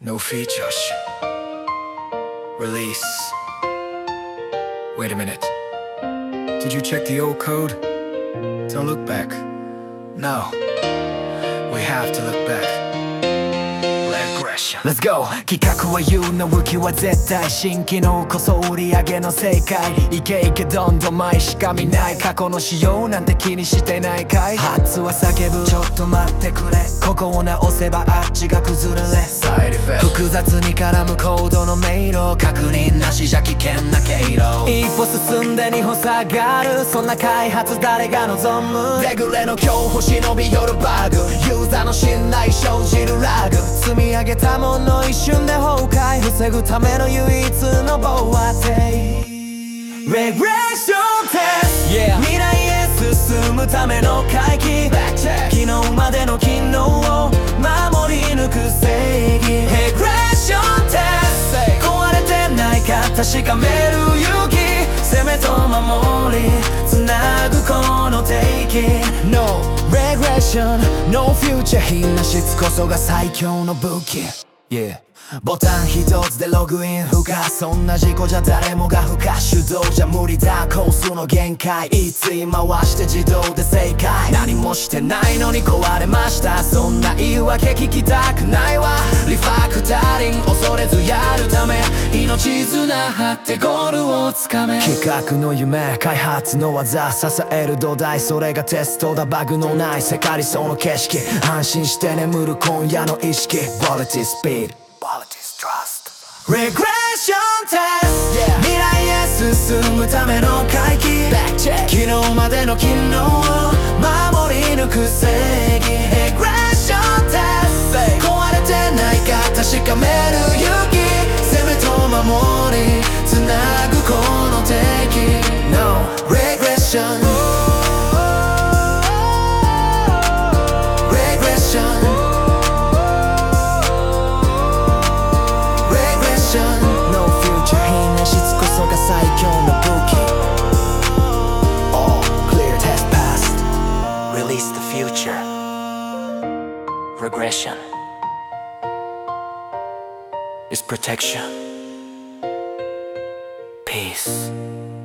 No features. Release. Wait a minute. Did you check the old code? Don't look back. No. We have to look back. Let's go! 企画は言うの武器は絶対新機能こそ売り上げの正解イケイケどんどん前しか見ない過去の仕様なんて気にしてないかい発は叫ぶちょっと待ってくれここを直せばあっちが崩れ複雑に絡むコードの迷路確認なしじゃ危険な経路一歩進んで二歩下がるそんな開発誰が望むデグレの恐怖忍び寄るバグユーザーの信頼生じるラグ積み上げたもの一瞬で崩壊防ぐための唯一の防波堤レグレーションテスト、yeah. 未来へ進むための回帰昨日までの機能を守り抜く正義レグレーションテスト壊れてないか確かめる勇気攻めと守りつなぐこの定期 No regression No future 貧な質こそが最強の武器Yeahボタン一つでログイン不可そんな事故じゃ誰もが不可手動じゃ無理だコースの限界いつ回して自動で正解何もしてないのに壊れましたそんな言い訳聞きたくないわリファクタリング恐れずやるため命綱張ってゴールをつかめ企画の夢開発の技支える土台それがテストだバグのない世界理想の景色安心して眠る今夜の意識 Quality Speed Quality's trust Regression test、yeah. 未来へ進むための回帰昨日までの機能を守り抜く正義 Regression test 壊れてないか確かめる勇気攻めと守りつなぐこの敵 No Regression No future 変な質こそが最強の武器 All clear test passed Release the future Regression is protection Peace